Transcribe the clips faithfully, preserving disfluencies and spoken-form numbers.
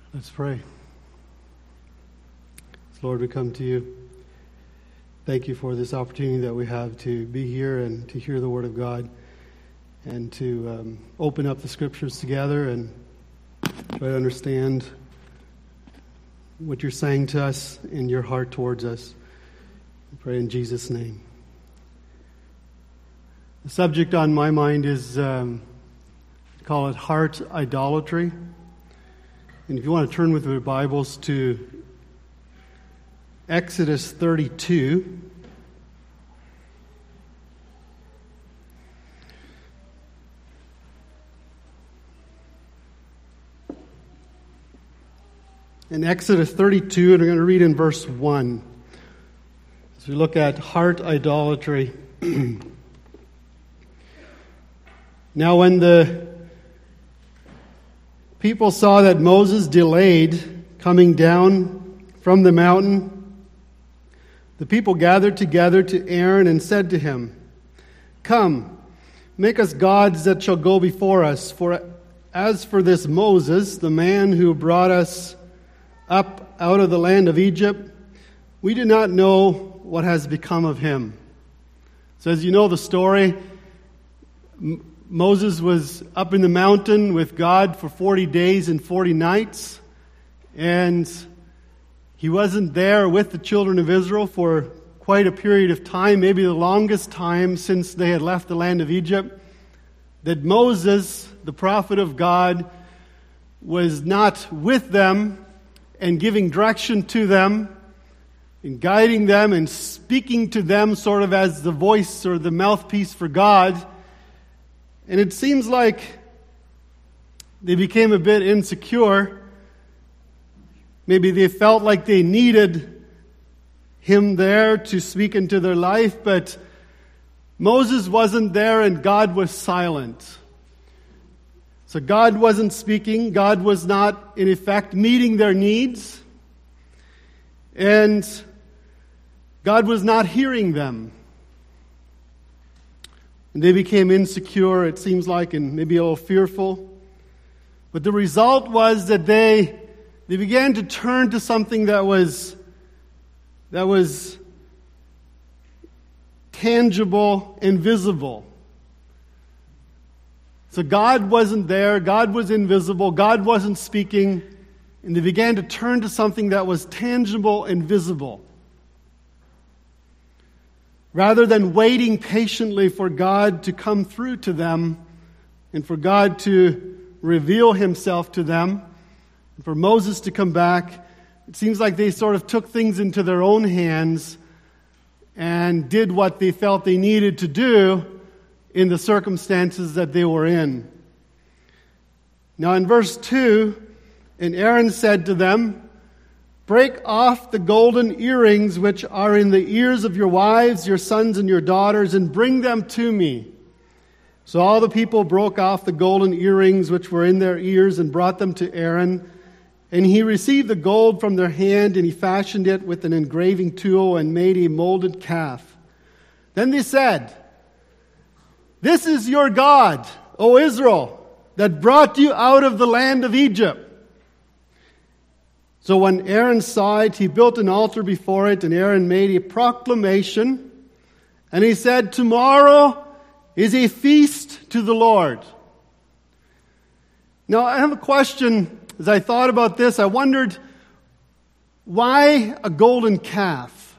Let's pray. Lord, we come to you. Thank you for this opportunity that we have to be here and to hear the Word of God and to um, open up the Scriptures together and try to understand what you're saying to us in your heart towards us. We pray in Jesus' name. The subject on my mind is, um, call it heart idolatry. And if you want to turn with your Bibles to Exodus thirty-two. In Exodus thirty-two, and we're going to read in verse one. As we look at heart idolatry. Now when the people saw that Moses delayed coming down from the mountain, the people gathered together to Aaron and said to him, "Come, make us gods that shall go before us. For as for this Moses, the man who brought us up out of the land of Egypt, we do not know what has become of him." So as you know the story, M- Moses was up in the mountain with God for forty days and forty nights, and he wasn't there with the children of Israel for quite a period of time, maybe the longest time since they had left the land of Egypt, that Moses, the prophet of God, was not with them and giving direction to them and guiding them and speaking to them sort of as the voice or the mouthpiece for God. And it seems like they became a bit insecure. Maybe they felt like they needed him there to speak into their life, but Moses wasn't there and God was silent. So God wasn't speaking. God was not, in effect, meeting their needs. And God was not hearing them. And they became insecure, it seems like, and maybe a little fearful. But the result was that they They began to turn to something that was that was tangible and visible. So God wasn't there, God was invisible, God wasn't speaking, and they began to turn to something that was tangible and visible. Rather than waiting patiently for God to come through to them and for God to reveal himself to them, for Moses to come back, it seems like they sort of took things into their own hands and did what they felt they needed to do in the circumstances that they were in. Now in verse two, and Aaron said to them, "Break off the golden earrings which are in the ears of your wives, your sons, and your daughters, and bring them to me." So all the people broke off the golden earrings which were in their ears and brought them to Aaron. And he received the gold from their hand, and he fashioned it with an engraving tool and made a molded calf. Then they said, "This is your God, O Israel, that brought you out of the land of Egypt." So when Aaron saw it, he built an altar before it, and Aaron made a proclamation. And he said, "Tomorrow is a feast to the Lord." Now I have a question. As I thought about this, I wondered, why a golden calf?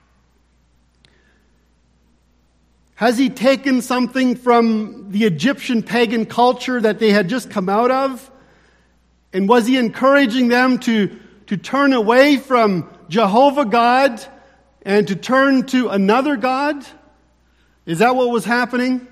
Has he taken something from the Egyptian pagan culture that they had just come out of? And was he encouraging them to, to turn away from Jehovah God and to turn to another God? Is that what was happening?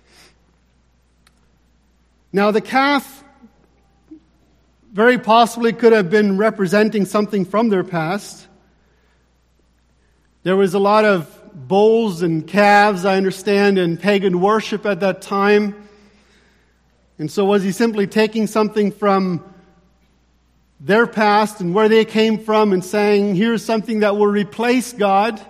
Now the calf very possibly could have been representing something from their past. There was a lot of bulls and calves, I understand, in pagan worship at that time. And so was he simply taking something from their past and where they came from and saying, here's something that will replace God?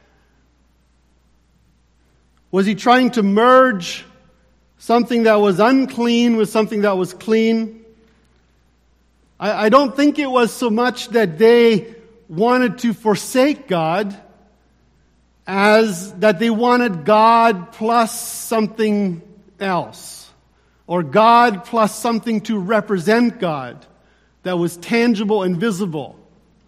Was he trying to merge something that was unclean with something that was clean? I, I don't think it was so much that they wanted to forsake God as that they wanted God plus something else, or God plus something to represent God that was tangible and visible.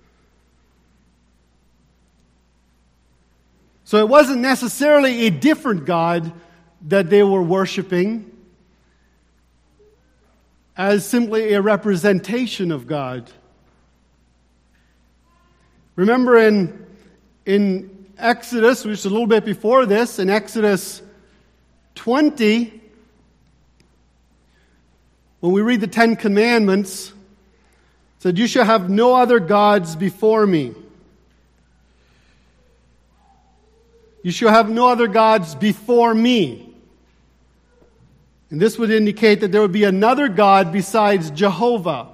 So it wasn't necessarily a different God that they were worshiping as simply a representation of God. Remember in, in Exodus, which is a little bit before this, in Exodus twenty, when we read the Ten Commandments, it said, "You shall have no other gods before me." You shall have no other gods before me. And this would indicate that there would be another God besides Jehovah.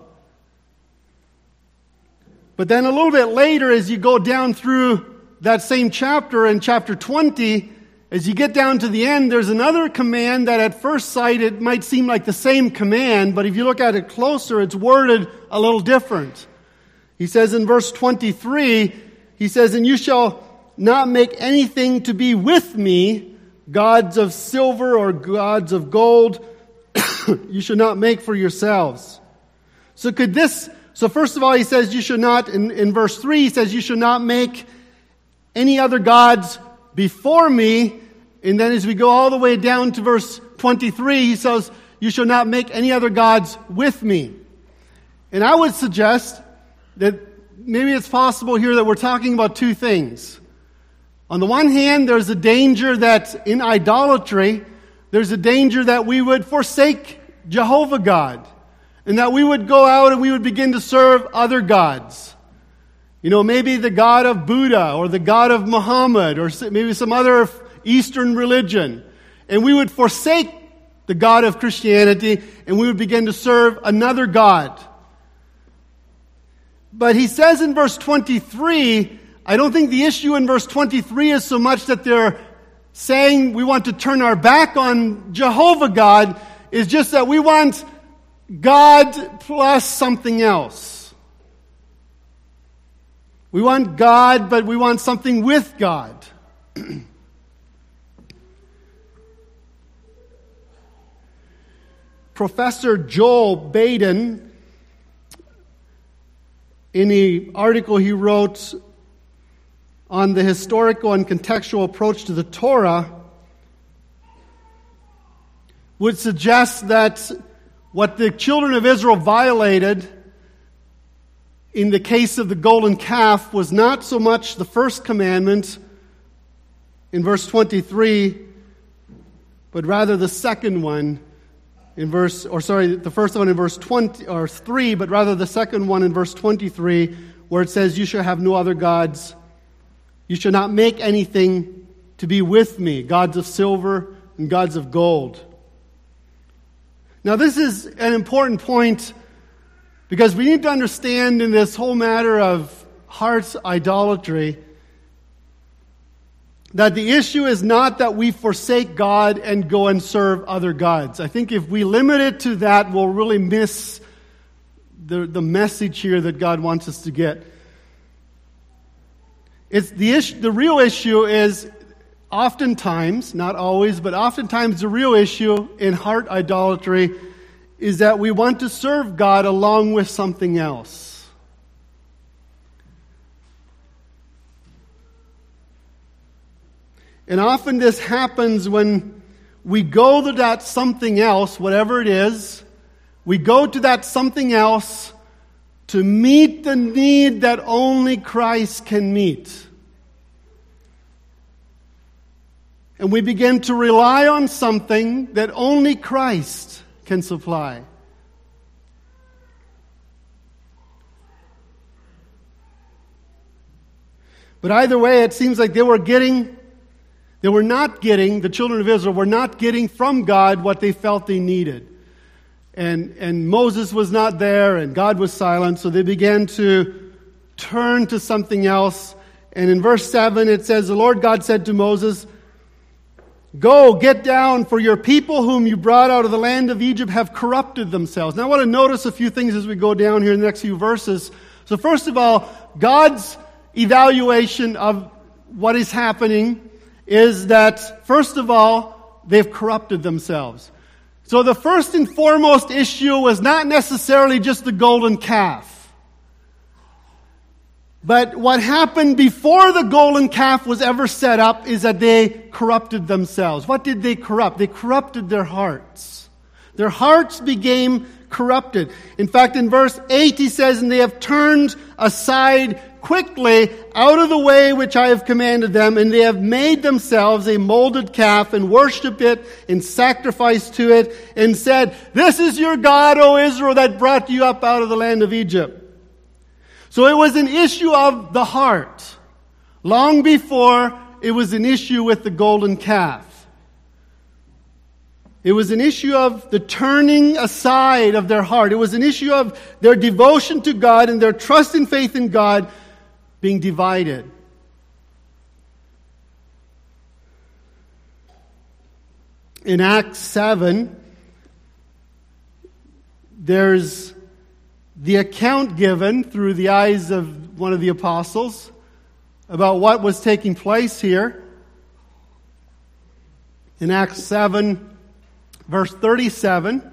But then a little bit later, as you go down through that same chapter, in chapter twenty, as you get down to the end, there's another command that at first sight it might seem like the same command, but if you look at it closer, it's worded a little different. He says in verse twenty-three, he says, "And you shall not make anything to be with me, gods of silver or gods of gold, you should not make for yourselves." So could this, so first of all he says you should not, in, in verse three he says you should not make any other gods before me, and then as we go all the way down to verse twenty-three he says you shall not make any other gods with me. And I would suggest that maybe it's possible here that we're talking about two things. On the one hand, there's a danger that in idolatry, there's a danger that we would forsake Jehovah God, and that we would go out and we would begin to serve other gods. You know, maybe the God of Buddha or the God of Muhammad or maybe some other Eastern religion. And we would forsake the God of Christianity and we would begin to serve another God. But he says in verse twenty-three, I don't think the issue in verse twenty-three is so much that they're saying we want to turn our back on Jehovah God. It's just that we want God plus something else. We want God, but we want something with God. Professor Joel Baden, in the article he wrote on the historical and contextual approach to the Torah, would suggest that what the children of Israel violated in the case of the golden calf was not so much the first commandment in verse twenty-three, but rather the second one in verse, or sorry, the first one in verse twenty or three, but rather the second one in verse twenty-three, where it says, "You shall have no other gods. You shall not make anything to be with me, gods of silver and gods of gold." Now this is an important point because we need to understand in this whole matter of heart's idolatry that the issue is not that we forsake God and go and serve other gods. I think if we limit it to that, we'll really miss the, the message here that God wants us to get. It's the issue, the real issue is oftentimes, not always, but oftentimes the real issue in heart idolatry is that we want to serve God along with something else. And often this happens when we go to that something else, whatever it is, we go to that something else to meet the need that only Christ can meet. And we begin to rely on something that only Christ can supply. But either way, it seems like they were getting, they were not getting, the children of Israel were not getting from God what they felt they needed. And, and Moses was not there, and God was silent, so they began to turn to something else. And in verse seven it says, "The Lord God said to Moses, Go, get down, for your people whom you brought out of the land of Egypt have corrupted themselves. Now I want to notice a few things as we go down here in the next few verses. So first of all, God's evaluation of what is happening is that, first of all, they've corrupted themselves. So the first and foremost issue was not necessarily just the golden calf. But what happened before the golden calf was ever set up is that they corrupted themselves. What did they corrupt? They corrupted their hearts. Their hearts became corrupted. In fact, in verse eight he says, and they have turned aside quickly out of the way which I have commanded them, and they have made themselves a molded calf and worshipped it and sacrificed to it and said, this is your God, O Israel, that brought you up out of the land of Egypt. So it was an issue of the heart. Long before it was an issue with the golden calf. It was an issue of the turning aside of their heart. It was an issue of their devotion to God and their trust and faith in God being divided. In Acts seven, there's the account given through the eyes of one of the apostles about what was taking place here. In Acts seven, verse thirty-seven,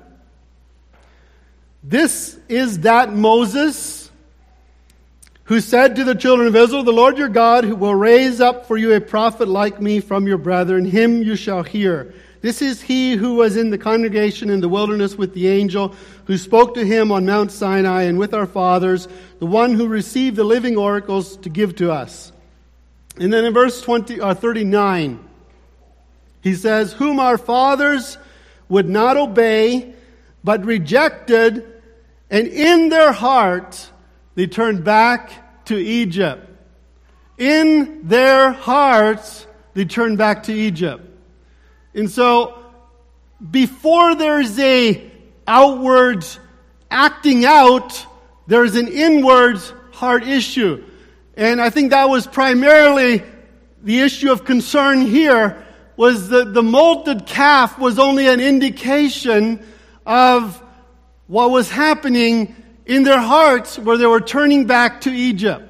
this is that Moses who said to the children of Israel, the Lord your God who will raise up for you a prophet like me from your brethren, him you shall hear. This is he who was in the congregation in the wilderness with the angel who spoke to him on Mount Sinai and with our fathers, the one who received the living oracles to give to us. And then in verse twenty or thirty-nine, he says, whom our fathers would not obey, but rejected, and in their heart they turned back to Egypt. In their hearts they turned back to Egypt. And so, before there's a outward acting out, there's an inward heart issue. And I think that was primarily the issue of concern here, was that the molded calf was only an indication of what was happening in their hearts where they were turning back to Egypt.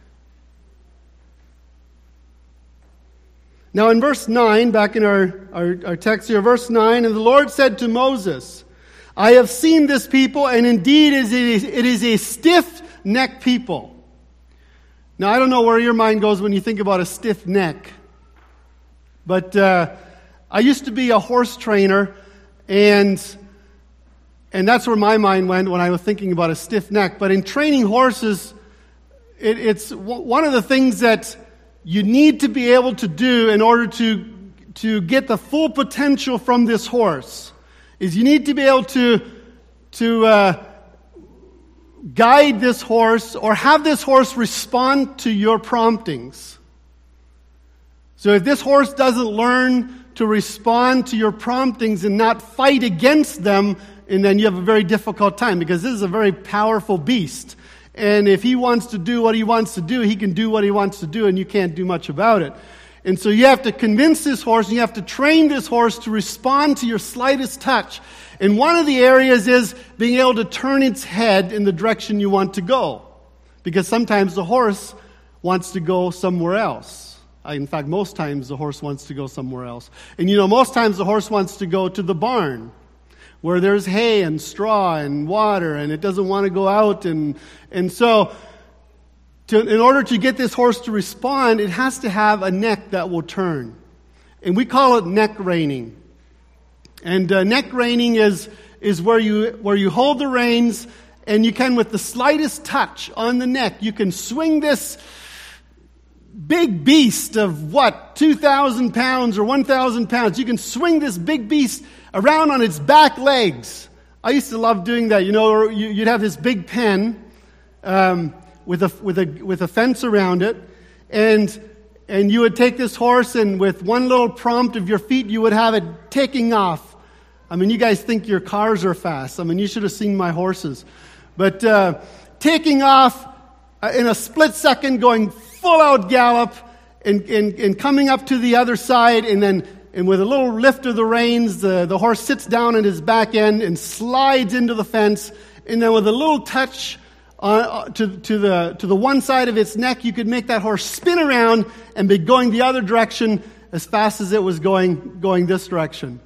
Now in verse nine, back in our, our, our text here, verse nine, and the Lord said to Moses, I have seen this people, and indeed it is, it is a stiff-necked people. Now I don't know where your mind goes when you think about a stiff neck, but uh, I used to be a horse trainer, and and that's where my mind went when I was thinking about a stiff neck. But in training horses, it, it's one of the things that you need to be able to do in order to, to get the full potential from this horse is you need to be able to, to uh, guide this horse or have this horse respond to your promptings. So if this horse doesn't learn to respond to your promptings and not fight against them, and then you have a very difficult time because this is a very powerful beast. And if he wants to do what he wants to do, he can do what he wants to do, and you can't do much about it. And so you have to convince this horse, and you have to train this horse to respond to your slightest touch. And one of the areas is being able to turn its head in the direction you want to go. Because sometimes the horse wants to go somewhere else. In fact, most times the horse wants to go somewhere else. And you know, most times the horse wants to go to the barn, where there's hay and straw and water, and it doesn't want to go out. And and so, to, in order to get this horse to respond, it has to have a neck that will turn. And we call it neck reining. And uh, neck reining is is where you where you hold the reins, and you can, with the slightest touch on the neck, you can swing this big beast of what, two thousand pounds or one thousand pounds. You can swing this big beast around on its back legs. I used to love doing that. You know, you'd have this big pen um, with a with a with a fence around it, and and you would take this horse, and with one little prompt of your feet, you would have it taking off. I mean, you guys think your cars are fast. I mean, you should have seen my horses, but uh, taking off in a split second, going full out gallop, and, and and coming up to the other side, and then and with a little lift of the reins, the, the horse sits down on his back end and slides into the fence, and then with a little touch uh, to, to, the, to the one side of its neck, you could make that horse spin around and be going the other direction as fast as it was going, going this direction.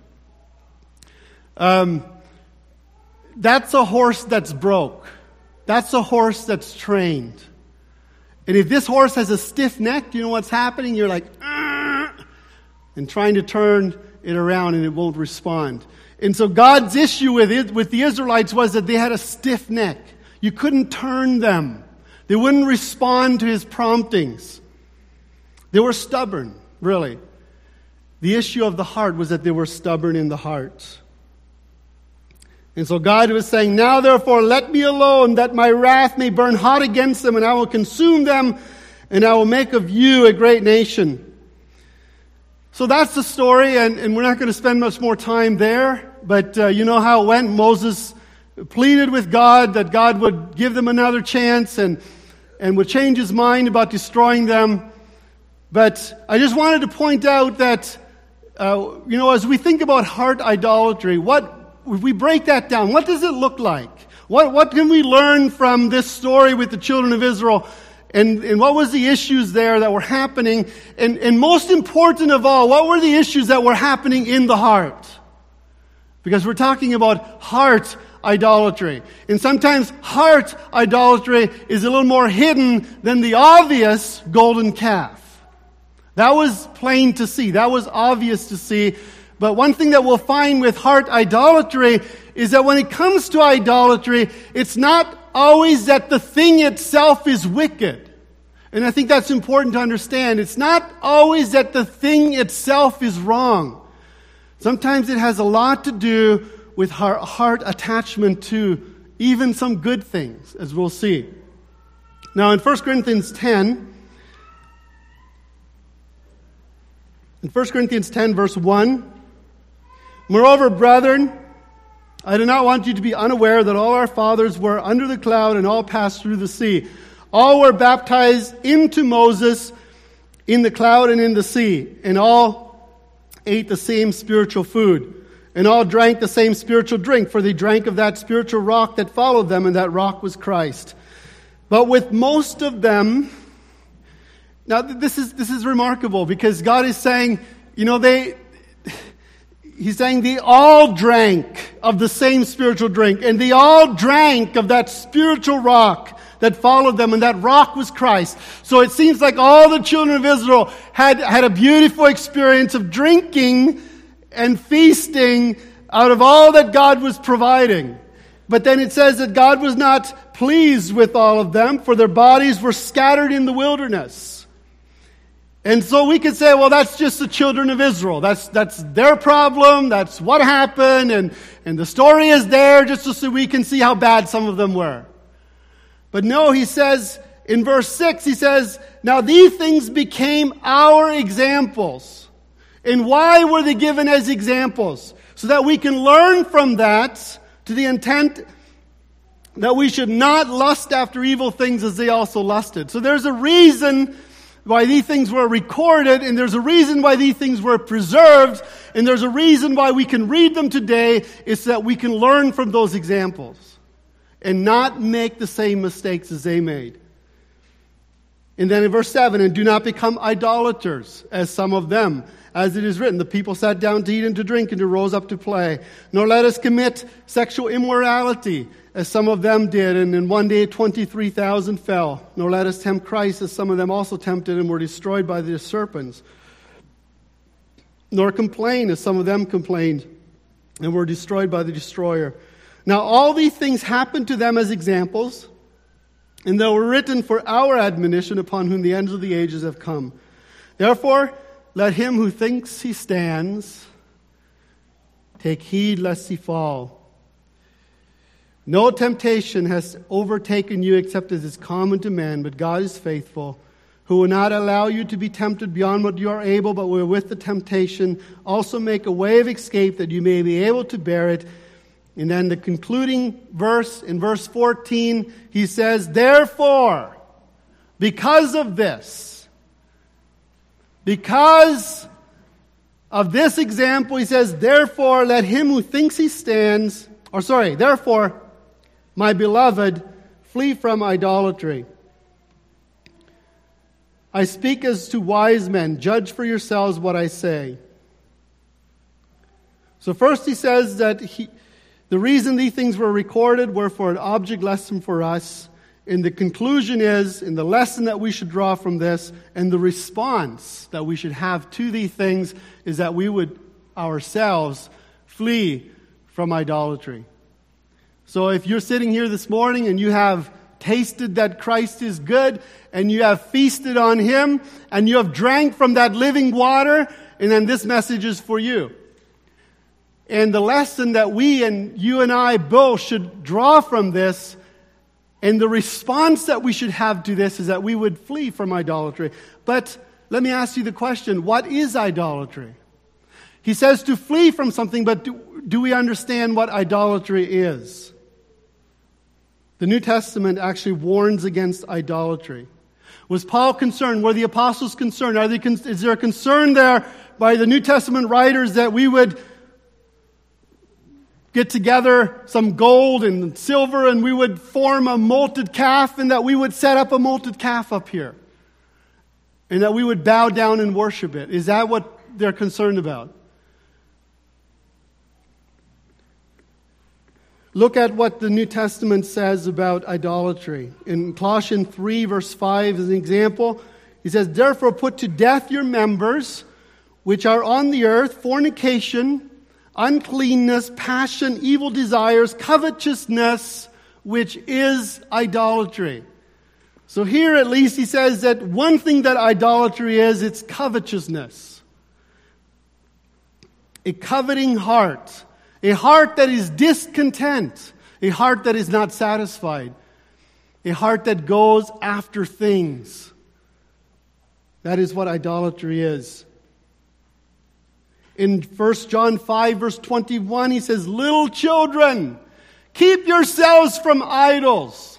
Um, that's a horse that's broke. That's a horse that's trained. And if this horse has a stiff neck, you know what's happening? You're like, Argh! And trying to turn it around and it won't respond. And so God's issue with it, with the Israelites was that they had a stiff neck. You couldn't turn them. They wouldn't respond to his promptings. They were stubborn, really. The issue of the heart was that they were stubborn in the heart. And so God was saying, now therefore let me alone, that my wrath may burn hot against them, and I will consume them, and I will make of you a great nation. So that's the story, and, and we're not going to spend much more time there, but uh, you know how it went. Moses pleaded with God that God would give them another chance and, and would change his mind about destroying them. But I just wanted to point out that, uh, you know, as we think about heart idolatry, what if we break that down, what does it look like? What what can we learn from this story with the children of Israel? And, and what was the issues there that were happening? And, and most important of all, what were the issues that were happening in the heart? Because we're talking about heart idolatry. And sometimes heart idolatry is a little more hidden than the obvious golden calf. That was plain to see. That was obvious to see. But one thing that we'll find with heart idolatry is that when it comes to idolatry, it's not always that the thing itself is wicked. And I think that's important to understand. It's not always that the thing itself is wrong. Sometimes it has a lot to do with heart, heart attachment to even some good things, as we'll see. Now in First Corinthians ten, in First Corinthians ten verse one, moreover, brethren, I do not want you to be unaware that all our fathers were under the cloud and all passed through the sea. All were baptized into Moses in the cloud and in the sea, and all ate the same spiritual food, and all drank the same spiritual drink, for they drank of that spiritual rock that followed them, and that rock was Christ. But with most of them, now this is this is remarkable, because God is saying, you know, they... He's saying they all drank of the same spiritual drink, and they all drank of that spiritual rock that followed them, and that rock was Christ. So it seems like all the children of Israel had, had a beautiful experience of drinking and feasting out of all that God was providing. But then it says that God was not pleased with all of them, for their bodies were scattered in the wilderness. And so we could say, well, that's just the children of Israel. That's that's their problem. That's what happened. And, and the story is there just so we can see how bad some of them were. But no, he says in verse six, he says, now these things became our examples. And why were they given as examples? So that we can learn from that to the intent that we should not lust after evil things as they also lusted. So there's a reason why these things were recorded, and there's a reason why these things were preserved, and there's a reason why we can read them today, is that we can learn from those examples and not make the same mistakes as they made. And then in verse seven, and do not become idolaters, as some of them, as it is written, the people sat down to eat and to drink and to rose up to play. Nor let us commit sexual immorality, as some of them did, and in one day twenty-three thousand fell. Nor let us tempt Christ, as some of them also tempted and were destroyed by the serpents. Nor complain, as some of them complained and were destroyed by the destroyer. Now all these things happened to them as examples, and they were written for our admonition, upon whom the ends of the ages have come. Therefore, let him who thinks he stands take heed lest he fall. No temptation has overtaken you except as is common to man, but God is faithful, who will not allow you to be tempted beyond what you are able, but will with the temptation also make a way of escape that you may be able to bear it. And then the concluding verse, in verse fourteen, he says, therefore, because of this, because Of this example, he says, therefore let him who thinks he stands, or sorry, therefore, my beloved, flee from idolatry. I speak as to wise men. Judge for yourselves what I say. So first he says that he, the reason these things were recorded were for an object lesson for us. And the conclusion is, and the lesson that we should draw from this, and the response that we should have to these things, is that we would ourselves flee from idolatry. So if you're sitting here this morning and you have tasted that Christ is good, and you have feasted on Him, and you have drank from that living water, and then this message is for you. And the lesson that we and you and I both should draw from this, and the response that we should have to this, is that we would flee from idolatry. But let me ask you the question, what is idolatry? He says to flee from something, but do, do we understand what idolatry is? The New Testament actually warns against idolatry. Was Paul concerned? Were the apostles concerned? Are they, is there a concern there by the New Testament writers that we would get together some gold and silver and we would form a molted calf, and that we would set up a molted calf up here? And that we would bow down and worship it? Is that what they're concerned about? Look at what the New Testament says about idolatry. In Colossians three, verse five, as an example, he says, therefore put to death your members, which are on the earth, fornication, uncleanness, passion, evil desires, covetousness, which is idolatry. So here at least he says that one thing that idolatry is, it's covetousness. A coveting heart. A heart that is discontent. A heart that is not satisfied. A heart that goes after things. That is what idolatry is. In First John five, verse twenty-one, he says, little children, keep yourselves from idols.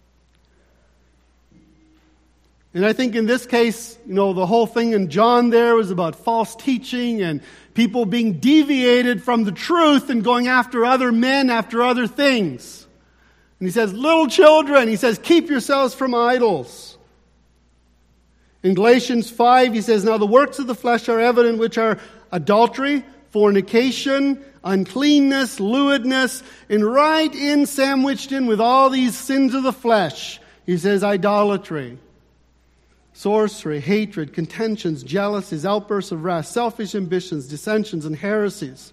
And I think in this case, you know, the whole thing in John there was about false teaching and people being deviated from the truth and going after other men, after other things. And he says, little children, he says, keep yourselves from idols. In Galatians five, he says, now the works of the flesh are evident, which are adultery, fornication, uncleanness, lewdness, and right in sandwiched in with all these sins of the flesh, he says idolatry, sorcery, hatred, contentions, jealousies, outbursts of wrath, selfish ambitions, dissensions, and heresies.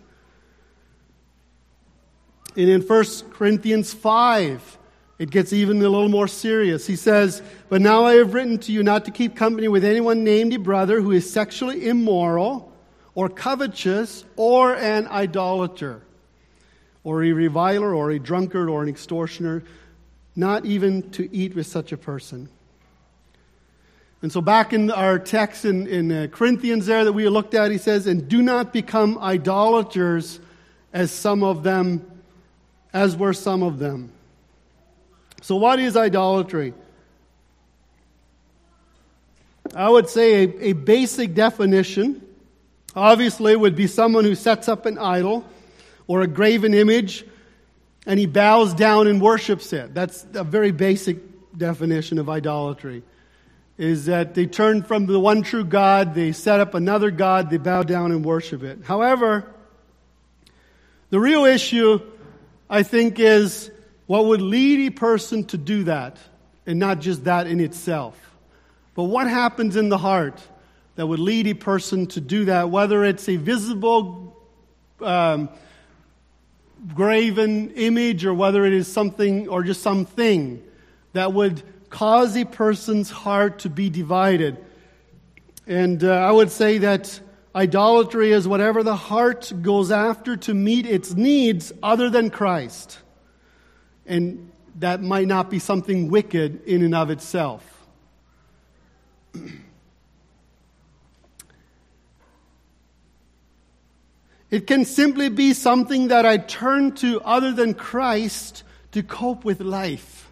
And in First Corinthians five, it gets even a little more serious. He says, but now I have written to you not to keep company with anyone named a brother who is sexually immoral, or covetous, or an idolater, or a reviler, or a drunkard, or an extortioner, not even to eat with such a person. And so back in our text in, in uh, Corinthians there that we looked at, he says, and do not become idolaters as some of them, as were some of them. So what is idolatry? I would say a, a basic definition, obviously, would be someone who sets up an idol or a graven image and he bows down and worships it. That's a very basic definition of idolatry. Is that they turn from the one true God, they set up another God, they bow down and worship it. However, the real issue, I think, is what would lead a person to do that, and not just that in itself. But what happens in the heart that would lead a person to do that, whether it's a visible um, graven image or whether it is something or just something that would cause a person's heart to be divided. And uh, I would say that idolatry is whatever the heart goes after to meet its needs other than Christ. And that might not be something wicked in and of itself. It can simply be something that I turn to other than Christ to cope with life.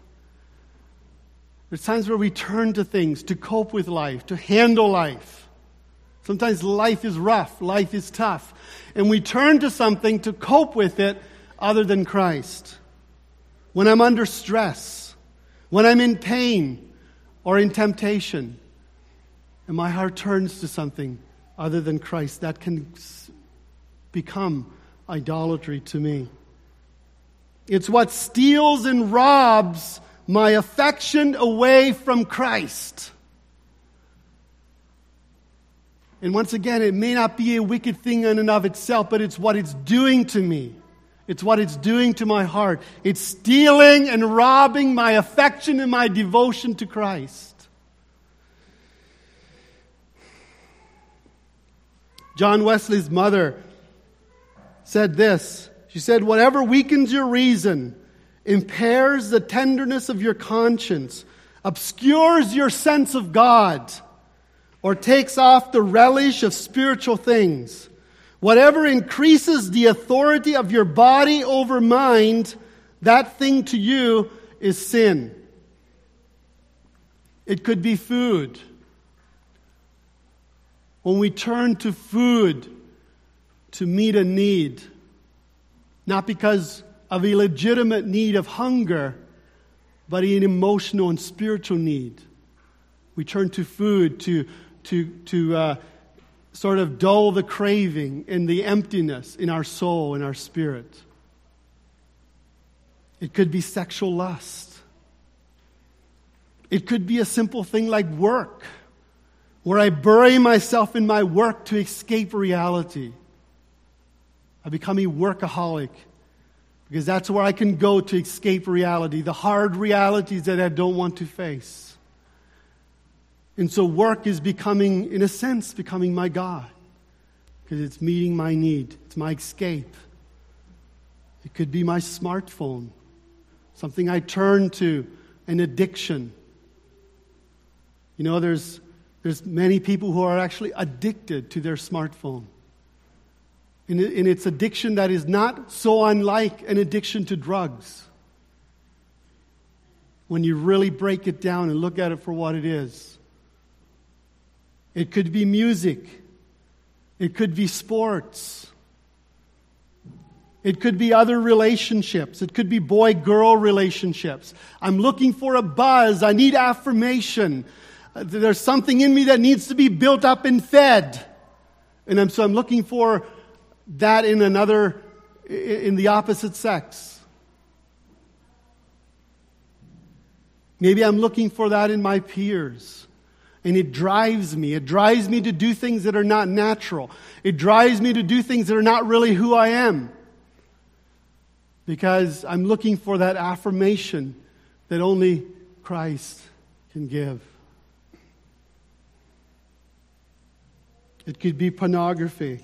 There's times where we turn to things to cope with life, to handle life. Sometimes life is rough, life is tough, and we turn to something to cope with it other than Christ. When I'm under stress, when I'm in pain or in temptation, and my heart turns to something other than Christ, that can become idolatry to me. It's what steals and robs my affection away from Christ. And once again, it may not be a wicked thing in and of itself, but it's what it's doing to me. It's what it's doing to my heart. It's stealing and robbing my affection and my devotion to Christ. John Wesley's mother said this. She said, "Whatever weakens your reason, impairs the tenderness of your conscience, obscures your sense of God, or takes off the relish of spiritual things, whatever increases the authority of your body over mind, that thing to you is sin." It could be food. When we turn to food to meet a need, not because of a legitimate need of hunger, but an emotional and spiritual need. We turn to food to to to uh, sort of dull the craving and the emptiness in our soul and our spirit. It could be sexual lust. It could be a simple thing like work, where I bury myself in my work to escape reality. I become a workaholic because that's where I can go to escape reality, the hard realities that I don't want to face. And so work is becoming, in a sense, becoming my God, because it's meeting my need. It's my escape. It could be my smartphone, something I turn to, an addiction. You know, there's there's many people who are actually addicted to their smartphone. And it's addiction that is not so unlike an addiction to drugs. When you really break it down and look at it for what it is. It could be music. It could be sports. It could be other relationships. It could be boy-girl relationships. I'm looking for a buzz. I need affirmation. There's something in me that needs to be built up and fed. And I'm, so I'm looking for that in another, in the opposite sex. Maybe I'm looking for that in my peers. And it drives me. It drives me to do things that are not natural. It drives me to do things that are not really who I am. Because I'm looking for that affirmation that only Christ can give. It could be pornography.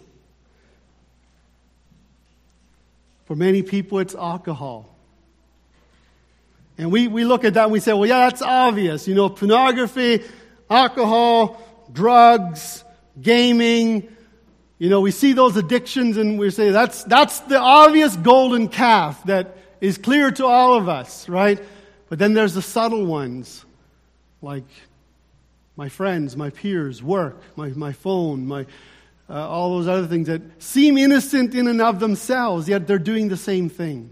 For many people, it's alcohol. And we, we look at that and we say, well, yeah, that's obvious. You know, pornography, alcohol, drugs, gaming. You know, we see those addictions and we say, that's, that's the obvious golden calf that is clear to all of us, right? But then there's the subtle ones, like my friends, my peers, work, my, my phone, my... Uh, all those other things that seem innocent in and of themselves, yet they're doing the same thing.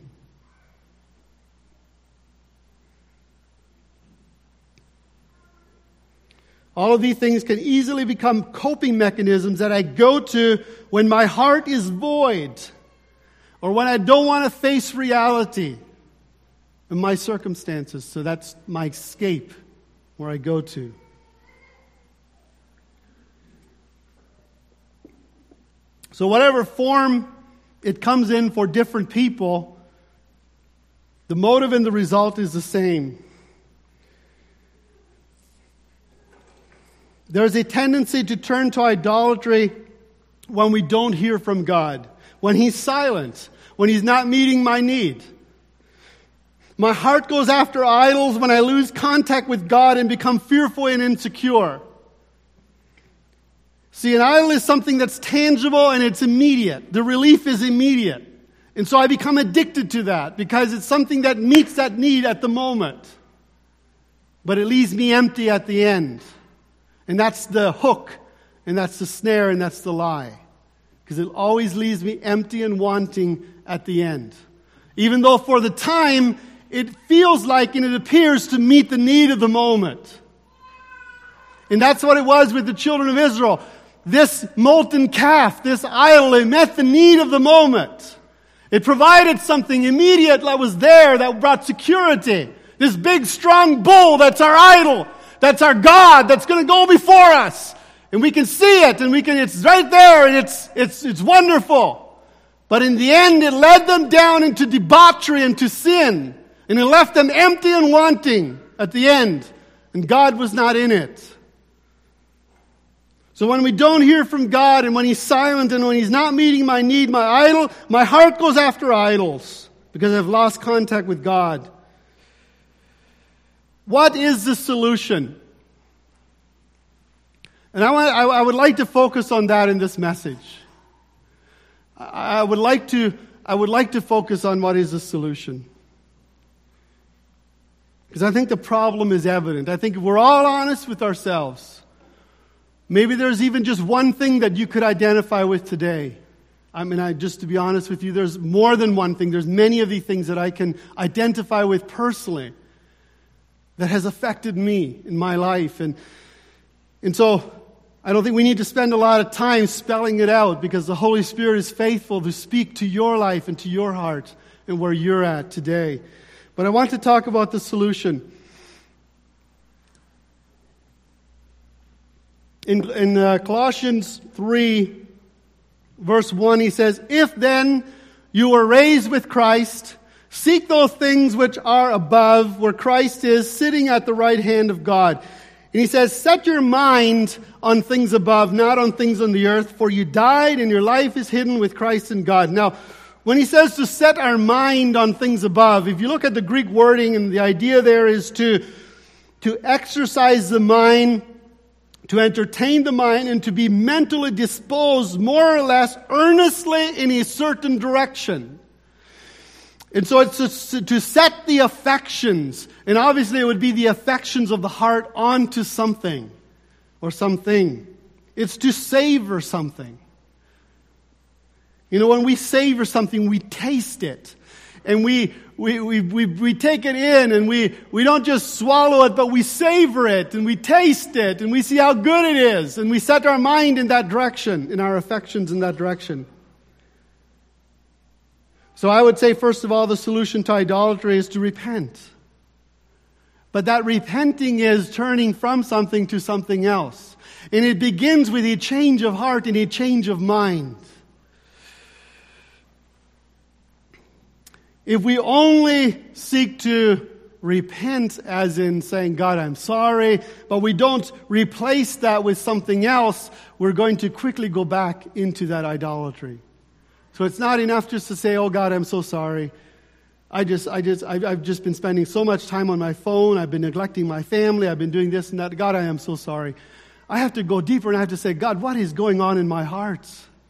All of these things can easily become coping mechanisms that I go to when my heart is void or when I don't want to face reality and my circumstances. So that's my escape where I go to. So whatever form it comes in for different people, the motive and the result is the same. There's a tendency to turn to idolatry when we don't hear from God, when He's silent, when He's not meeting my need. My heart goes after idols when I lose contact with God and become fearful and insecure. See, an idol is something that's tangible and it's immediate. The relief is immediate. And so I become addicted to that because it's something that meets that need at the moment. But it leaves me empty at the end. And that's the hook And that's the snare and that's the lie. Because it always leaves me empty and wanting at the end. Even though for the time, it feels like and it appears to meet the need of the moment. And that's what it was with the children of Israel. This molten calf, this idol, it met the need of the moment. It provided something immediate that was there that brought security. This big, strong bull, that's our idol. That's our God. That's going to go before us. And we can see it, and we can, it's right there, and it's, it's, it's wonderful. But in the end, it led them down into debauchery and to sin. And it left them empty and wanting at the end. And God was not in it. So when we don't hear from God, and when He's silent, and when He's not meeting my need, my idol, my heart goes after idols. Because I've lost contact with God. What is the solution? And I, want, I, I would like to focus on that in this message. I, I would like to, I would like to focus on what is the solution. Because I think the problem is evident. I think if we're all honest with ourselves, maybe there's even just one thing that you could identify with today. I mean, I, just to be honest with you, there's more than one thing. There's many of these things that I can identify with personally that has affected me in my life. And, and so I don't think we need to spend a lot of time spelling it out, because the Holy Spirit is faithful to speak to your life and to your heart and where you're at today. But I want to talk about the solution. In, in uh, Colossians three, verse one, he says, "If then you were raised with Christ, seek those things which are above, where Christ is, sitting at the right hand of God." And he says, "Set your mind on things above, not on things on the earth, for you died and your life is hidden with Christ in God." Now, when he says to set our mind on things above, if you look at the Greek wording, and the idea there is to, to exercise the mind, to entertain the mind, and to be mentally disposed more or less earnestly in a certain direction. And so it's to, to set the affections, and obviously it would be the affections of the heart onto something or something. It's to savor something. You know, when we savor something, we taste it. And we we we we, we take it in, and we, we don't just swallow it, but we savor it, and we taste it, and we see how good it is, and we set our mind in that direction, in our affections in that direction. So I would say, first of all, the solution to idolatry is to repent. But that repenting is turning from something to something else. And it begins with a change of heart and a change of mind. If we only seek to repent, as in saying, "God, I'm sorry," but we don't replace that with something else, we're going to quickly go back into that idolatry. So it's not enough just to say, "Oh God, I'm so sorry. I just, I just, I've, I've just been spending so much time on my phone. I've been neglecting my family. I've been doing this and that. God, I am so sorry." I have to go deeper, and I have to say, "God, what is going on in my heart?"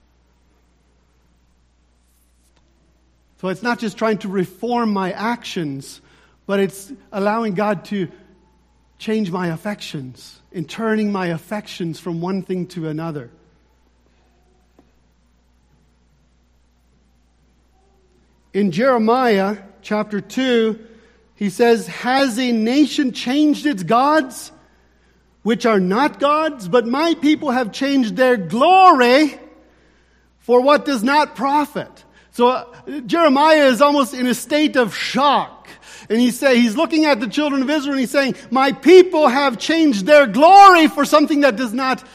So it's not just trying to reform my actions, but it's allowing God to change my affections and turning my affections from one thing to another. In Jeremiah chapter two, he says, "Has a nation changed its gods, which are not gods? But my people have changed their glory for what does not profit." So uh, Jeremiah is almost in a state of shock. And he say, he's looking at the children of Israel and he's saying, "My people have changed their glory for something that does not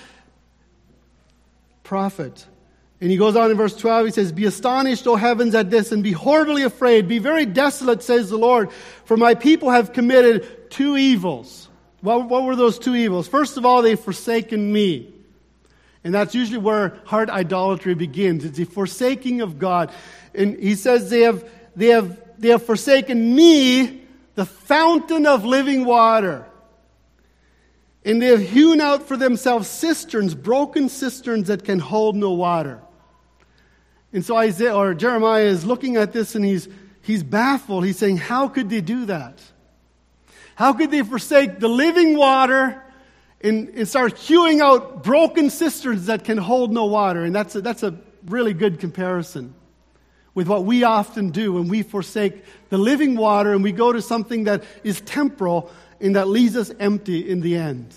profit." And he goes on in verse twelve, he says, "Be astonished, O heavens, at this, and be horribly afraid. Be very desolate, says the Lord, for my people have committed two evils." What, what were those two evils? First of all, they've forsaken me. And that's usually where heart idolatry begins. It's the forsaking of God. And he says they have, they have, they have forsaken me, the fountain of living water. And they have hewn out for themselves cisterns, broken cisterns that can hold no water. And so Isaiah or Jeremiah is looking at this, and he's he's baffled. He's saying, how could they do that? How could they forsake the living water and, and start hewing out broken cisterns that can hold no water. And that's a, that's a really good comparison with what we often do when we forsake the living water and we go to something that is temporal and that leaves us empty in the end.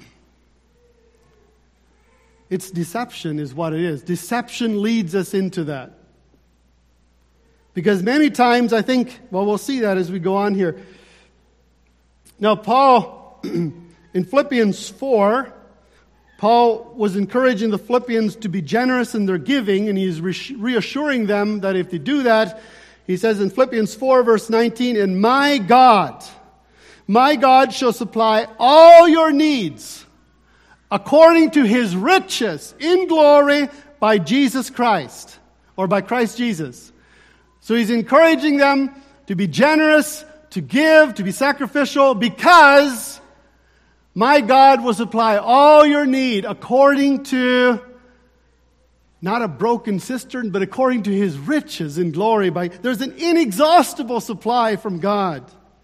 It's deception is what it is. Deception leads us into that. Because many times I think, well, we'll see that as we go on here. Now, Paul, in Philippians four, Paul was encouraging the Philippians to be generous in their giving, and he's reassuring them that if they do that, he says in Philippians four, verse nineteen, and my God, my God shall supply all your needs according to his riches in glory by Jesus Christ, or by Christ Jesus. So he's encouraging them to be generous, to give, to be sacrificial, because my God will supply all your need according to, not a broken cistern, but according to his riches in glory. By there's an inexhaustible supply from God.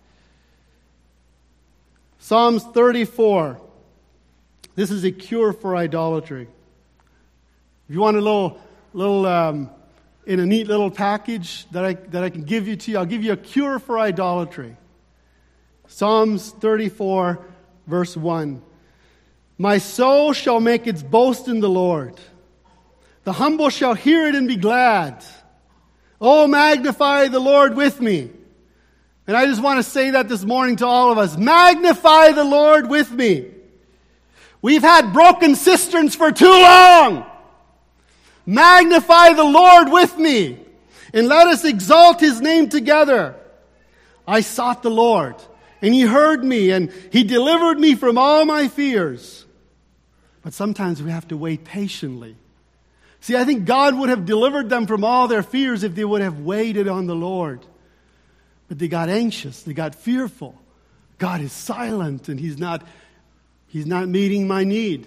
Psalms thirty-four. This is a cure for idolatry. If you want a little, little, um, in a neat little package that I that I can give you to you, I'll give you a cure for idolatry. Psalms thirty-four, verse one. My soul shall make its boast in the Lord. The humble shall hear it and be glad. Oh, magnify the Lord with me. And I just want to say that this morning to all of us. Magnify the Lord with me. We've had broken cisterns for too long. Magnify the Lord with me, and let us exalt his name together. I sought the Lord, and he heard me, and he delivered me from all my fears. But sometimes we have to wait patiently. See, I think God would have delivered them from all their fears if they would have waited on the Lord. But they got anxious, they got fearful. God is silent, and he's not He's not meeting my need.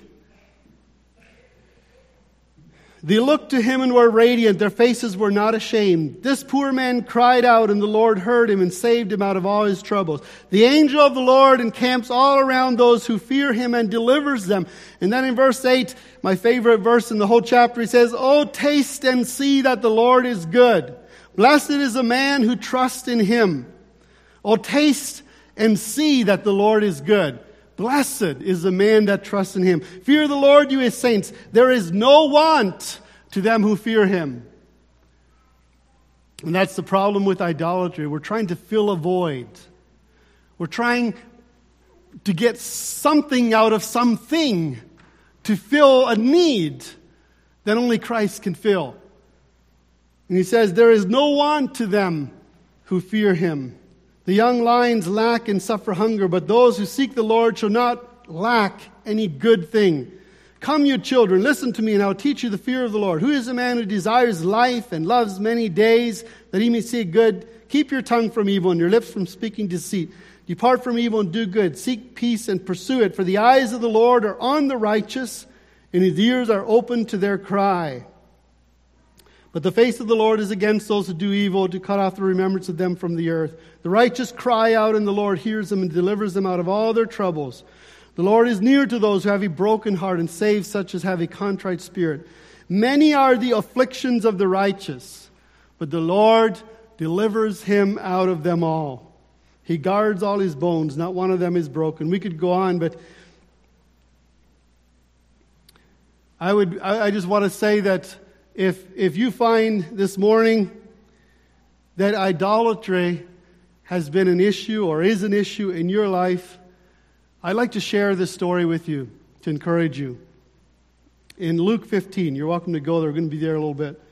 They looked to him and were radiant. Their faces were not ashamed. This poor man cried out, and the Lord heard him and saved him out of all his troubles. The angel of the Lord encamps all around those who fear him and delivers them. And then in verse eight, my favorite verse in the whole chapter, he says, oh, taste and see that the Lord is good. Blessed is a man who trusts in him. Oh, taste and see that the Lord is good. Blessed is the man that trusts in him. Fear the Lord, you his saints. There is no want to them who fear him. And that's the problem with idolatry. We're trying to fill a void. We're trying to get something out of something to fill a need that only Christ can fill. And he says, there is no want to them who fear him. The young lions lack and suffer hunger, but those who seek the Lord shall not lack any good thing. Come, you children, listen to me, and I will teach you the fear of the Lord. Who is a man who desires life and loves many days, that he may see good? Keep your tongue from evil and your lips from speaking deceit. Depart from evil and do good. Seek peace and pursue it. For the eyes of the Lord are on the righteous, and his ears are open to their cry. But the face of the Lord is against those who do evil, to cut off the remembrance of them from the earth. The righteous cry out, and the Lord hears them and delivers them out of all their troubles. The Lord is near to those who have a broken heart, and saves such as have a contrite spirit. Many are the afflictions of the righteous, but the Lord delivers him out of them all. He guards all his bones, not one of them is broken. We could go on, but I would I, I just want to say that If if you find this morning that idolatry has been an issue or is an issue in your life, I'd like to share this story with you to encourage you. In Luke fifteen, you're welcome to go there. We're going to be there a little bit.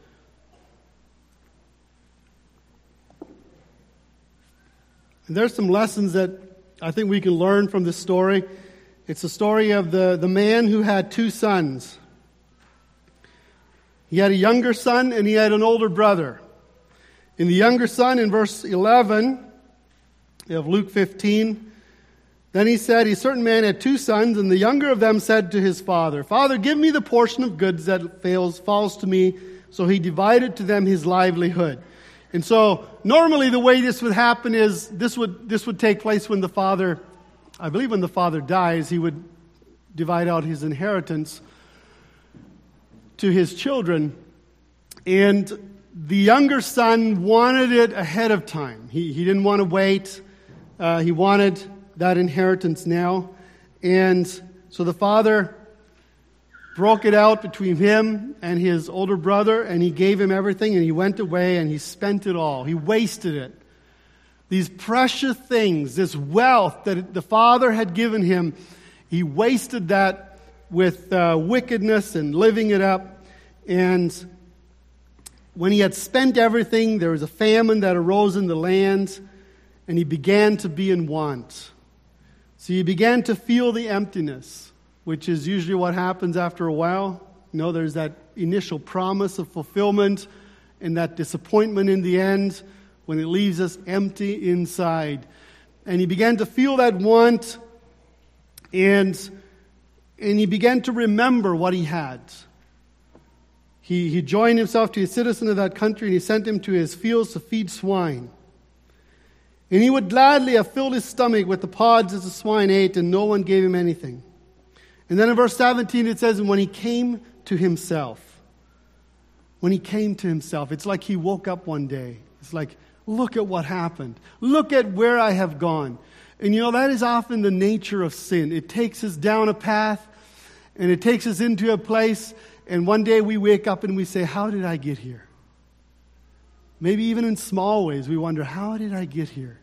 And there's some lessons that I think we can learn from this story. It's the story of the, the man who had two sons. He had a younger son and he had an older brother. In the younger son, in verse eleven of Luke fifteen, then he said, a certain man had two sons, and the younger of them said to his father, Father, give me the portion of goods that fails, falls to me. So he divided to them his livelihood. And so normally the way this would happen is this would this would take place when the father, I believe when the father dies, he would divide out his inheritance to his children. And the younger son wanted it ahead of time. He, he didn't want to wait. Uh, he wanted that inheritance now. And so the father broke it out between him and his older brother, and he gave him everything, and he went away, and he spent it all. He wasted it. These precious things, this wealth that the father had given him, he wasted that with uh, wickedness and living it up. And when he had spent everything, there was a famine that arose in the land, and he began to be in want. So he began to feel the emptiness, which is usually what happens after a while. You know, there's that initial promise of fulfillment and that disappointment in the end when it leaves us empty inside. And he began to feel that want, and, and he began to remember what he had. He, he joined himself to a citizen of that country, and he sent him to his fields to feed swine. And he would gladly have filled his stomach with the pods as the swine ate, and no one gave him anything. And then in verse seventeen it says, and when he came to himself, when he came to himself, it's like he woke up one day. It's like, look at what happened. Look at where I have gone. And you know, that is often the nature of sin. It takes us down a path, and it takes us into a place, and one day we wake up and we say, how did I get here? Maybe even in small ways we wonder, how did I get here?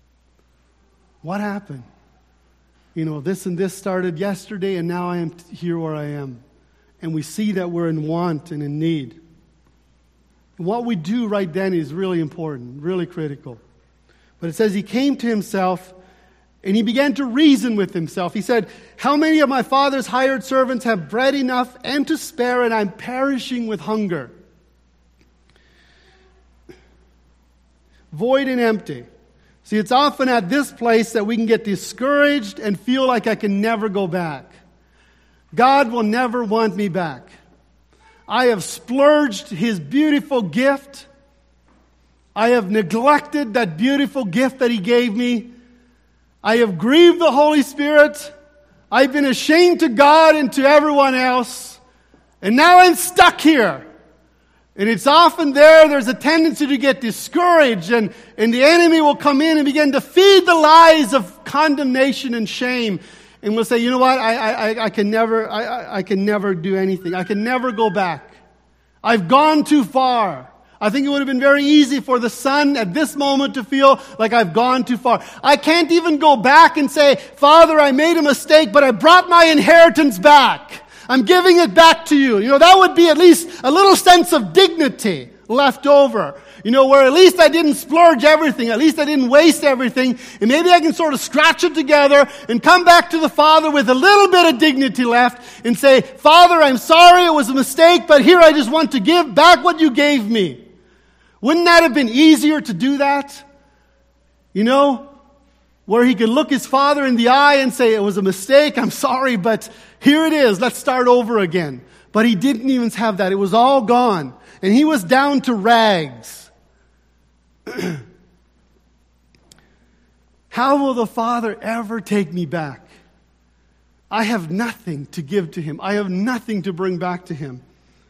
What happened? You know, this and this started yesterday, and now I am here where I am. And we see that we're in want and in need. And what we do right then is really important, really critical. But it says he came to himself, and he began to reason with himself. He said, how many of my father's hired servants have bread enough and to spare, and I'm perishing with hunger? Void and empty. See, it's often at this place that we can get discouraged and feel like I can never go back. God will never want me back. I have splurged His beautiful gift. I have neglected that beautiful gift that He gave me. I have grieved the Holy Spirit. I've been ashamed to God and to everyone else. And now I'm stuck here. And it's often there, there's a tendency to get discouraged, and, and the enemy will come in and begin to feed the lies of condemnation and shame. And we'll say, you know what, I, I, I can never, I, I can never do anything. I can never go back. I've gone too far. I think it would have been very easy for the son at this moment to feel like I've gone too far. I can't even go back and say, Father, I made a mistake, but I brought my inheritance back. I'm giving it back to you. You know, that would be at least a little sense of dignity left over. You know, where at least I didn't splurge everything. At least I didn't waste everything. And maybe I can sort of scratch it together and come back to the Father with a little bit of dignity left and say, Father, I'm sorry, it was a mistake, but here I just want to give back what you gave me. Wouldn't that have been easier to do that? You know, where he could look his father in the eye and say, it was a mistake, I'm sorry, but here it is, let's start over again. But he didn't even have that. It was all gone. And he was down to rags. How will the Father ever take me back? I have nothing to give to him. I have nothing to bring back to him.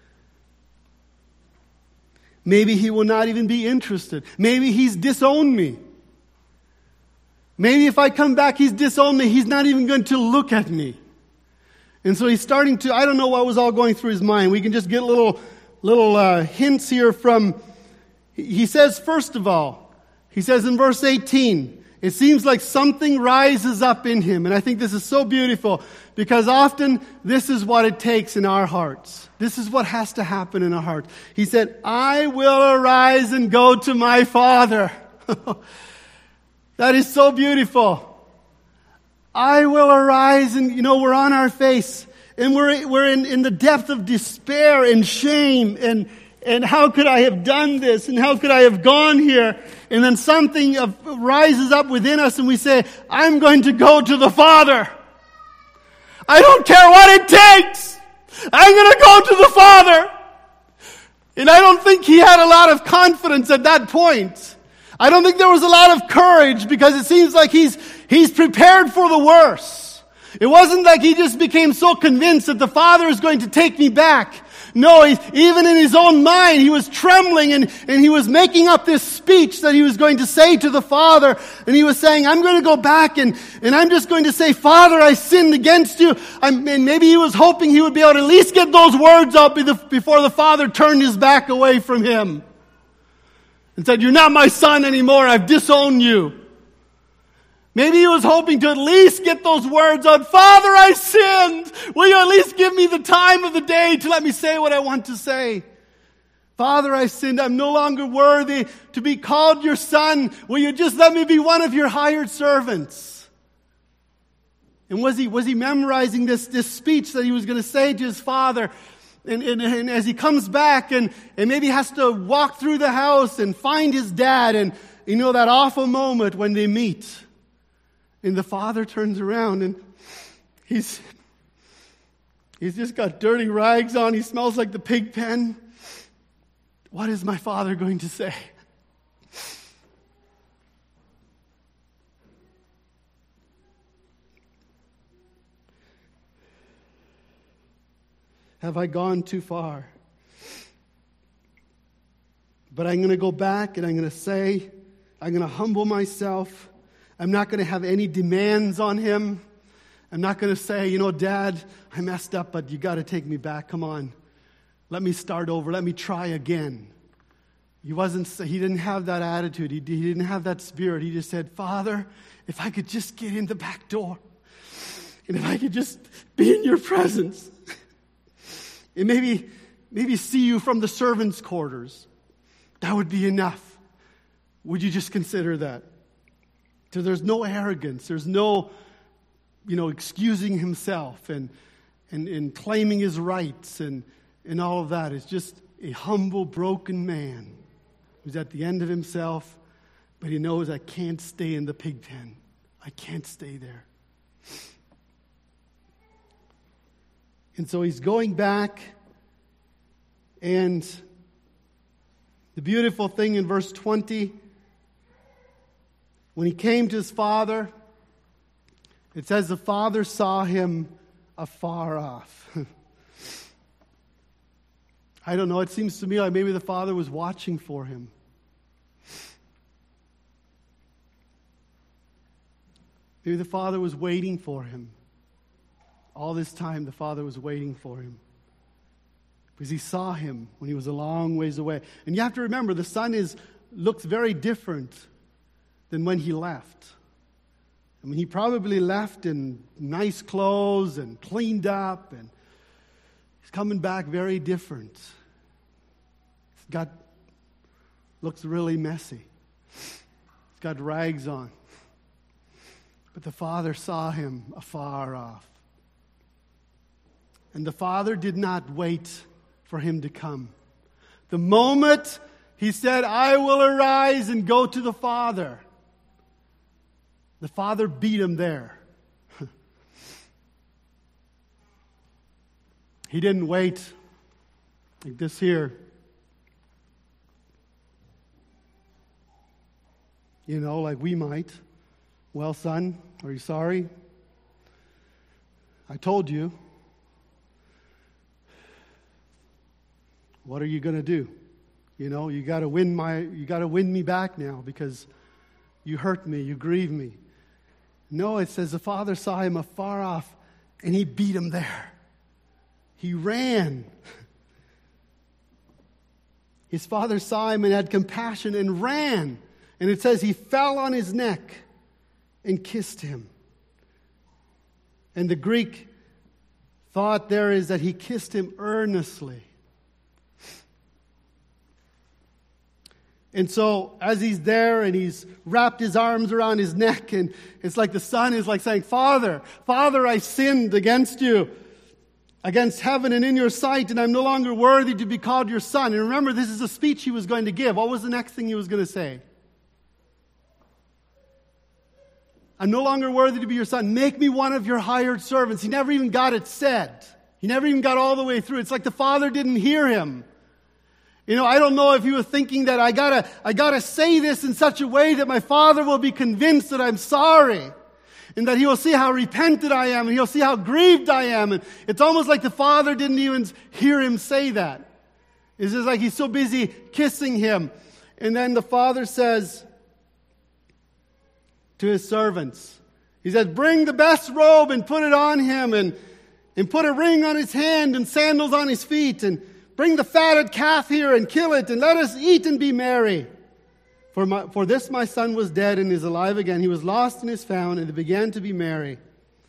Maybe he will not even be interested. Maybe he's disowned me. Maybe if I come back, he's disowned me. He's not even going to look at me. And so he's starting to, I don't know what was all going through his mind. We can just get little, little uh, hints here from, he says, first of all, he says in verse eighteen, it seems like something rises up in him. And I think this is so beautiful because often this is what it takes in our hearts. This is what has to happen in our heart. He said, I will arise and go to my Father. That is so beautiful. I will arise, and you know, we're on our face and we're we're in, in the depth of despair and shame and and how could I have done this and how could I have gone here? And then something of, rises up within us and we say, I'm going to go to the Father. I don't care what it takes. I'm going to go to the Father. And I don't think he had a lot of confidence at that point. I don't think there was a lot of courage because it seems like he's he's prepared for the worst. It wasn't like he just became so convinced that the Father is going to take me back. No, he, even in his own mind, he was trembling and, and he was making up this speech that he was going to say to the Father. And he was saying, I'm going to go back and, and I'm just going to say, Father, I sinned against you. I'm, and maybe he was hoping he would be able to at least get those words out before the Father turned his back away from him and said, you're not my son anymore. I've disowned you. Maybe he was hoping to at least get those words out. Father, I sinned. Will you at least give me the time of the day to let me say what I want to say? Father, I sinned. I'm no longer worthy to be called your son. Will you just let me be one of your hired servants? And was he, was he memorizing this, this speech that he was going to say to his father? And, and, and as he comes back and, and maybe has to walk through the house and find his dad, and you know that awful moment when they meet. And the father turns around and he's he's just got dirty rags on. He smells like the pig pen. What is my father going to say? Have I gone too far? But I'm going to go back and I'm going to say, I'm going to humble myself. I'm not going to have any demands on him. I'm not going to say, you know, Dad, I messed up, but you got to take me back. Come on. Let me start over. Let me try again. He wasn't, he didn't have that attitude. He, he didn't have that spirit. He just said, Father, if I could just get in the back door, and if I could just be in your presence, and maybe, maybe see you from the servants' quarters, that would be enough. Would you just consider that? So there's no arrogance. There's no, you know, excusing himself and and, and claiming his rights and, and all of that. It's just a humble, broken man who's at the end of himself, but he knows I can't stay in the pig pen. I can't stay there. And so he's going back, and the beautiful thing in verse twenty, when he came to his father, it says the father saw him afar off. I don't know, it seems to me like maybe the father was watching for him. Maybe the father was waiting for him. All this time the father was waiting for him. Because he saw him when he was a long ways away. And you have to remember, the son is looks very different than when he left. I mean, he probably left in nice clothes and cleaned up, and he's coming back very different. He's got, looks really messy. He's got rags on. But the father saw him afar off. And the father did not wait for him to come. The moment he said, I will arise and go to the father, the father beat him there. He didn't wait like this here. You know, like we might. Well, son, are you sorry? I told you. What are you going to do? You know, you got to win my you got to win me back now because you hurt me, you grieve me. No, it says the father saw him afar off and he beat him there. He ran. His father saw him and had compassion and ran. And it says he fell on his neck and kissed him. And the Greek thought there is that he kissed him earnestly. And so as he's there and he's wrapped his arms around his neck, and it's like the son is like saying, Father, Father, I sinned against you, against heaven and in your sight, and I'm no longer worthy to be called your son. And remember, this is a speech he was going to give. What was the next thing he was going to say? I'm no longer worthy to be your son. Make me one of your hired servants. He never even got it said. He never even got all the way through. It's like the father didn't hear him. You know, I don't know if he was thinking that I gotta, I gotta say this in such a way that my father will be convinced that I'm sorry. And that he will see how repentant I am, and he'll see how grieved I am. And it's almost like the father didn't even hear him say that. It's just like he's so busy kissing him. And then the father says to his servants, he says, bring the best robe and put it on him, and, and put a ring on his hand and sandals on his feet, and bring the fatted calf here and kill it, and let us eat and be merry. For, my, for this my son was dead and is alive again. He was lost and is found, and they began to be merry.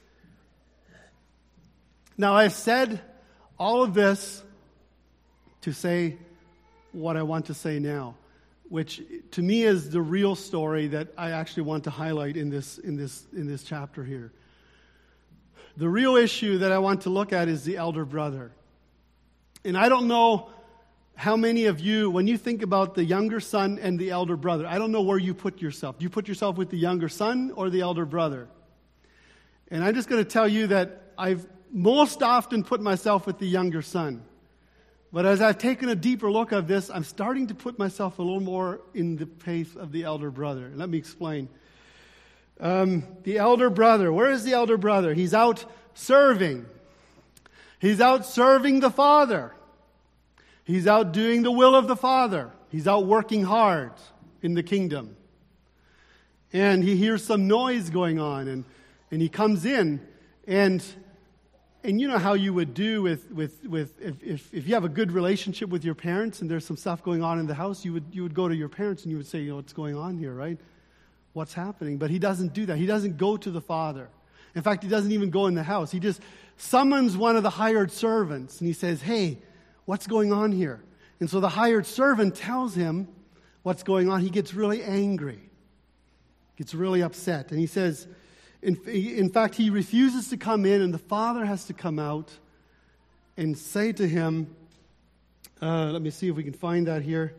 Now I've said all of this to say what I want to say now, which to me is the real story that I actually want to highlight in this, in this, in this chapter here. The real issue that I want to look at is the elder brother. And I don't know how many of you, when you think about the younger son and the elder brother, I don't know where you put yourself. Do you put yourself with the younger son or the elder brother? And I'm just going to tell you that I've most often put myself with the younger son. But as I've taken a deeper look at this, I'm starting to put myself a little more in the pace of the elder brother. Let me explain. Um, the elder brother, where is the elder brother? He's out serving. He's out serving the Father. He's out doing the will of the Father. He's out working hard in the kingdom. And he hears some noise going on, and, and he comes in, and and you know how you would do with, with, with if, if, if you have a good relationship with your parents and there's some stuff going on in the house, you would you would go to your parents and you would say, you know, what's going on here, right? What's happening? But he doesn't do that. He doesn't go to the Father. In fact, he doesn't even go in the house. He just summons one of the hired servants, and he says, hey, what's going on here? And so the hired servant tells him what's going on. He gets really angry, gets really upset. And he says, in, in fact, he refuses to come in, and the father has to come out and say to him, uh, let me see if we can find that here.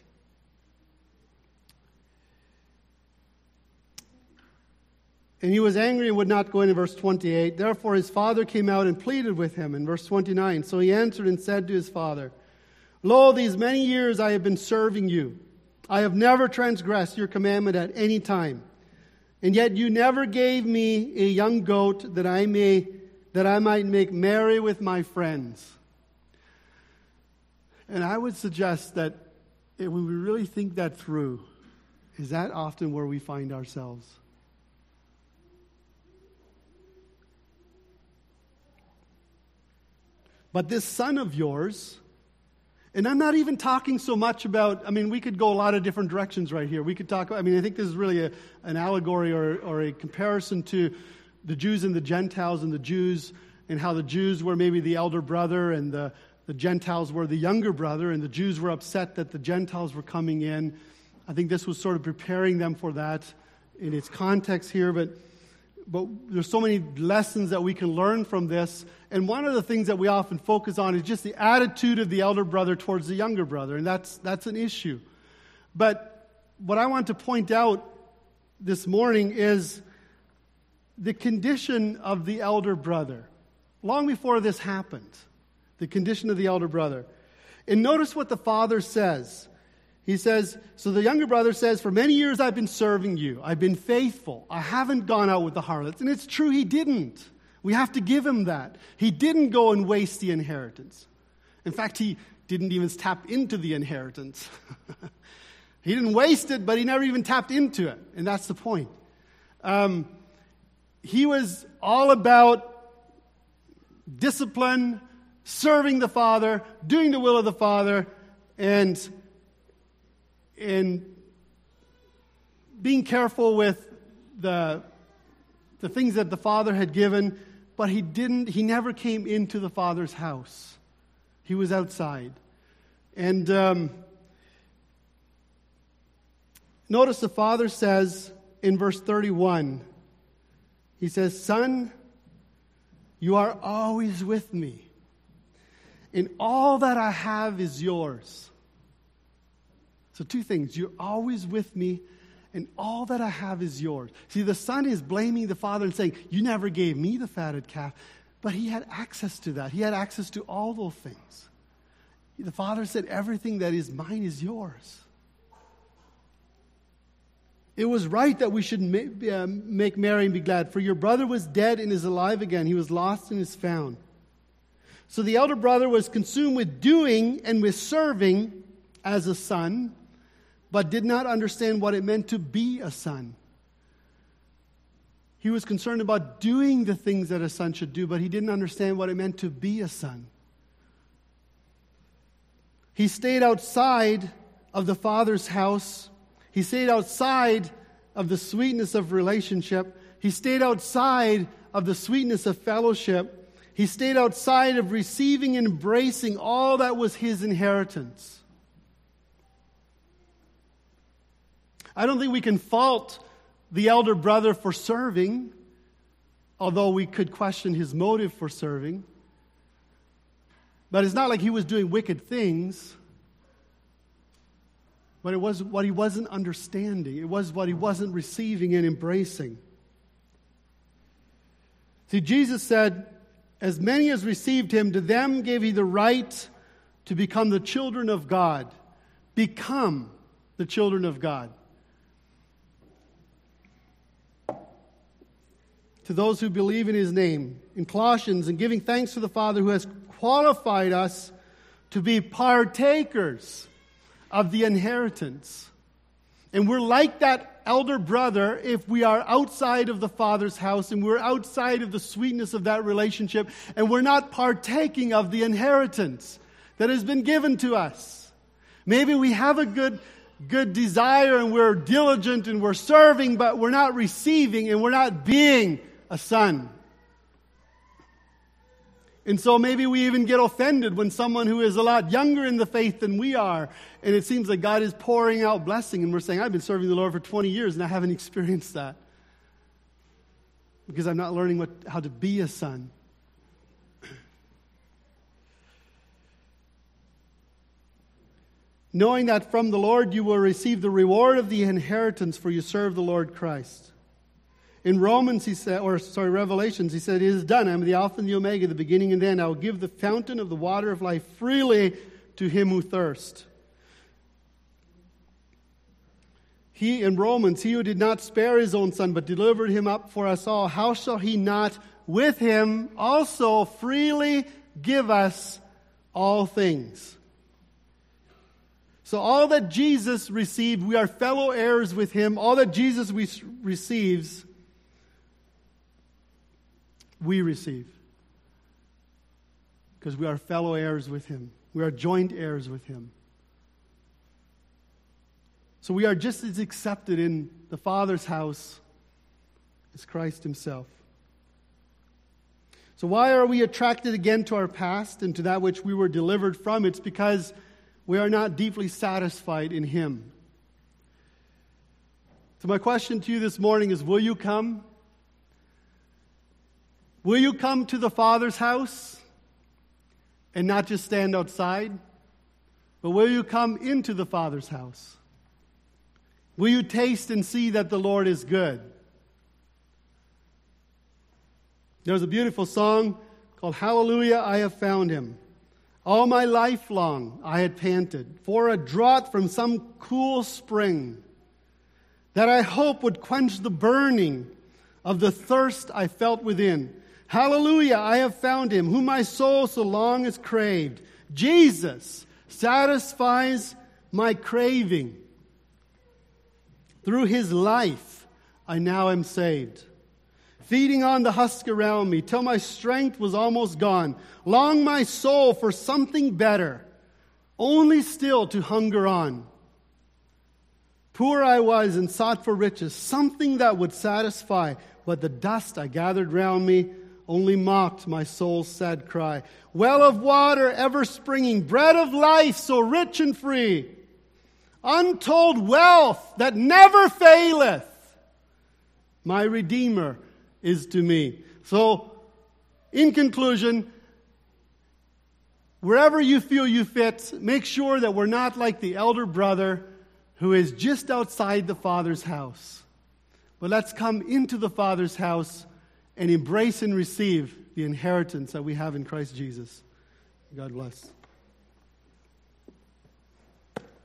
And he was angry and would not go in, in verse twenty-eight. Therefore his father came out and pleaded with him in verse twenty-nine. So he answered and said to his father, Lo, these many years I have been serving you. I have never transgressed your commandment at any time. And yet you never gave me a young goat that I may that I might make merry with my friends. And I would suggest that if we really think that through, is that often where we find ourselves? But this son of yours, and I'm not even talking so much about, I mean, we could go a lot of different directions right here. We could talk, I mean, I think this is really a, an allegory or, or a comparison to the Jews and the Gentiles, and the Jews and how the Jews were maybe the elder brother and the, the Gentiles were the younger brother, and the Jews were upset that the Gentiles were coming in. I think this was sort of preparing them for that in its context here, but But there's so many lessons that we can learn from this. And one of the things that we often focus on is just the attitude of the elder brother towards the younger brother. And that's that's an issue. But what I want to point out this morning is the condition of the elder brother. Long before this happened, the condition of the elder brother. And notice what the father says. He says, so the younger brother says, for many years I've been serving you. I've been faithful. I haven't gone out with the harlots. And it's true, he didn't. We have to give him that. He didn't go and waste the inheritance. In fact, he didn't even tap into the inheritance. He didn't waste it, but he never even tapped into it. And that's the point. Um, he was all about discipline, serving the Father, doing the will of the Father, and and being careful with the the things that the Father had given, but he didn't, he never came into the Father's house. He was outside. And um, notice the Father says in verse thirty-one, he says, Son, you are always with me, and all that I have is yours. So two things. You're always with me, and all that I have is yours. See, the son is blaming the father and saying, you never gave me the fatted calf. But he had access to that. He had access to all those things. The father said, everything that is mine is yours. It was right that we should ma- uh, make merry and be glad, for your brother was dead and is alive again. He was lost and is found. So the elder brother was consumed with doing and with serving as a son, but did not understand what it meant to be a son. He was concerned about doing the things that a son should do, but he didn't understand what it meant to be a son. He stayed outside of the Father's house. He stayed outside of the sweetness of relationship. He stayed outside of the sweetness of fellowship. He stayed outside of receiving and embracing all that was his inheritance. I don't think we can fault the elder brother for serving, although we could question his motive for serving. But it's not like he was doing wicked things. But it was what he wasn't understanding. It was what he wasn't receiving and embracing. See, Jesus said, as many as received him, to them gave he the right to become the children of God. Become the children of God. To those who believe in his name. In Colossians, and giving thanks to the Father who has qualified us to be partakers of the inheritance. And we're like that elder brother if we are outside of the Father's house and we're outside of the sweetness of that relationship and we're not partaking of the inheritance that has been given to us. Maybe we have a good good desire and we're diligent and we're serving, but we're not receiving and we're not being a son. And so maybe we even get offended when someone who is a lot younger in the faith than we are, and it seems like God is pouring out blessing, and we're saying, I've been serving the Lord for twenty years and I haven't experienced that. Because I'm not learning what how to be a son. Knowing that from the Lord you will receive the reward of the inheritance, for you serve the Lord Christ. In Romans, he said, or sorry, Revelations, he said, it is done. I am the Alpha and the Omega, the beginning and the end. I will give the fountain of the water of life freely to him who thirsts. He, in Romans, he who did not spare his own son, but delivered him up for us all, how shall he not with him also freely give us all things? So all that Jesus received, we are fellow heirs with him. All that Jesus we receives, we receive. Because we are fellow heirs with him. We are joint heirs with him. So we are just as accepted in the Father's house as Christ himself. So why are we attracted again to our past and to that which we were delivered from? It's because we are not deeply satisfied in him. So my question to you this morning is, will you come? Will you come to the Father's house and not just stand outside? But will you come into the Father's house? Will you taste and see that the Lord is good? There's a beautiful song called Hallelujah, I Have Found Him. All my life long I had panted for a draught from some cool spring that I hope would quench the burning of the thirst I felt within. Hallelujah, I have found him, whom my soul so long has craved. Jesus satisfies my craving. Through his life, I now am saved. Feeding on the husk around me, till my strength was almost gone. Longed my soul for something better, only still to hunger on. Poor I was and sought for riches, something that would satisfy, but the dust I gathered round me only mocked my soul's sad cry. Well of water ever springing, bread of life so rich and free, untold wealth that never faileth, my Redeemer is to me. So, in conclusion, wherever you feel you fit, make sure that we're not like the elder brother who is just outside the Father's house. But let's come into the Father's house and embrace and receive the inheritance that we have in Christ Jesus. God bless.